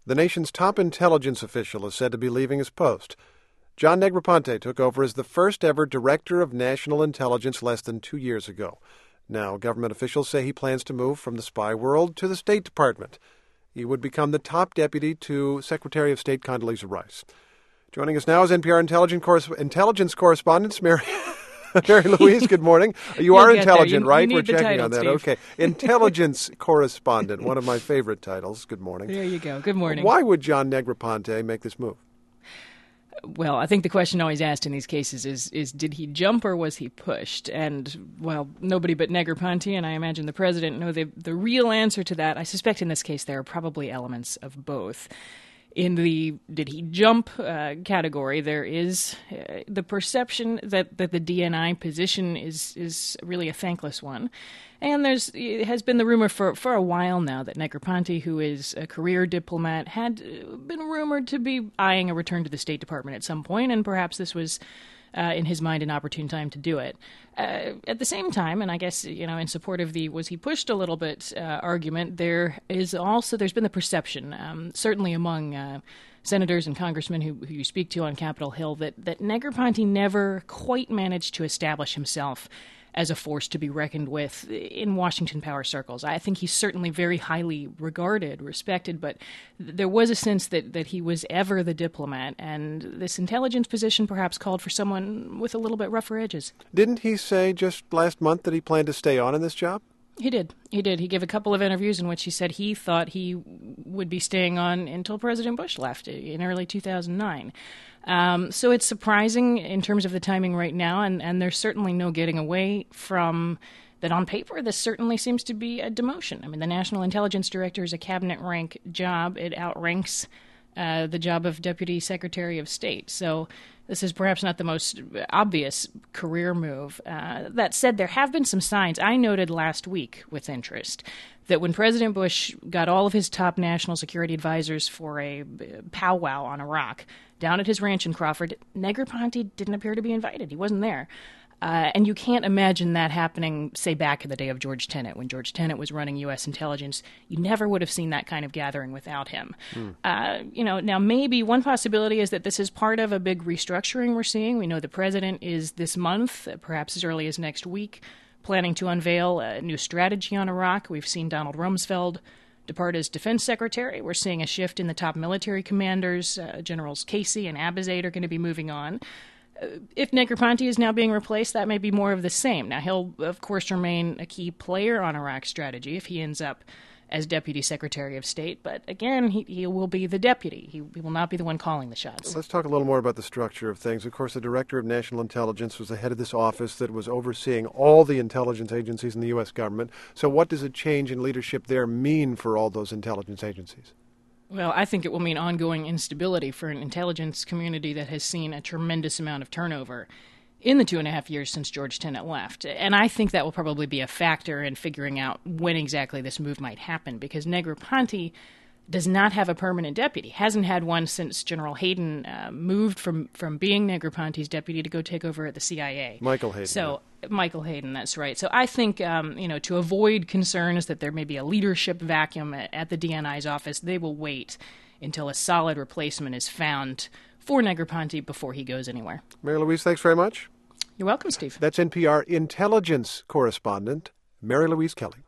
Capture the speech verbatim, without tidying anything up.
The nation's top intelligence official is said to be leaving his post. John Negroponte took over as the first-ever Director of National Intelligence less than two years ago. Now, government officials say he plans to move from the spy world to the State Department. He would become the top deputy to Secretary of State Condoleezza Rice. Joining us now is N P R intelligence, corres- intelligence correspondent Mary, Mary Louise. Good morning. You are intelligent, you, right? you We're checking title, on that. Steve. Okay. Intelligence correspondent, one of my favorite titles. Good morning. There you go. Good morning. Why would John Negroponte make this move? Well, I think the question always asked in these cases is, is did he jump or was he pushed? And, well, nobody but Negroponte and I imagine the president know the, the real answer to that. I suspect in this case there are probably elements of both. In the did he jump uh, category, there is uh, the perception that, that the D N I position is is really a thankless one. And there's it has been the rumor for, for a while now that Negroponte, who is a career diplomat, had been rumored to be eyeing a return to the State Department at some point, and perhaps this was, uh, in his mind, an opportune time to do it. Uh, at the same time, and I guess, you know, in support of the was he pushed a little bit uh, argument, there is also, there's been the perception, um, certainly among uh, senators and congressmen who, who you speak to on Capitol Hill, that, that Negroponte never quite managed to establish himself as a force to be reckoned with in Washington power circles. I think he's certainly very highly regarded, respected, but th- there was a sense that, that he was ever the diplomat, and this intelligence position perhaps called for someone with a little bit rougher edges. Didn't he say just last month that he planned to stay on in this job? He did. He did. He gave a couple of interviews in which he said he thought he would be staying on until President Bush left in early two thousand nine. Um, so it's surprising in terms of the timing right now, and, and there's certainly no getting away from that on paper. This certainly seems to be a demotion. I mean, the National Intelligence Director is a cabinet rank job. It outranks uh, the job of Deputy Secretary of State. So this is perhaps not the most obvious career move. Uh, that said, there have been some signs. I noted last week with interest that when President Bush got all of his top national security advisors for a powwow on Iraq down at his ranch in Crawford, Negroponte didn't appear to be invited. He wasn't there. Uh, and you can't imagine that happening, say, back in the day of George Tenet, when George Tenet was running U S intelligence. You never would have seen that kind of gathering without him. Mm. Uh, you know, now maybe one possibility is that this is part of a big restructuring we're seeing. We know the president is this month, perhaps as early as next week, planning to unveil a new strategy on Iraq. We've seen Donald Rumsfeld depart as defense secretary. We're seeing a shift in the top military commanders. Uh, Generals Casey and Abizaid are going to be moving on. Uh, if Negroponte is now being replaced, that may be more of the same. Now, he'll, of course, remain a key player on Iraq strategy if he ends up as Deputy Secretary of State. But again, he, he will be the deputy. He, he will not be the one calling the shots. Let's talk a little more about the structure of things. Of course, the Director of National Intelligence was the head of this office that was overseeing all the intelligence agencies in the U S government. So what does a change in leadership there mean for all those intelligence agencies? Well, I think it will mean ongoing instability for an intelligence community that has seen a tremendous amount of turnover in the two and a half years since George Tenet left. And I think that will probably be a factor in figuring out when exactly this move might happen, because Negroponte does not have a permanent deputy, hasn't had one since General Hayden uh, moved from, from being Negroponte's deputy to go take over at the C I A. Michael Hayden. So, yeah. Michael Hayden, that's right. So I think, um, you know, to avoid concerns that there may be a leadership vacuum at, at the D N I's office, they will wait until a solid replacement is found for Negroponte before he goes anywhere. Mary Louise, thanks very much. You're welcome, Steve. That's N P R intelligence correspondent Mary Louise Kelly.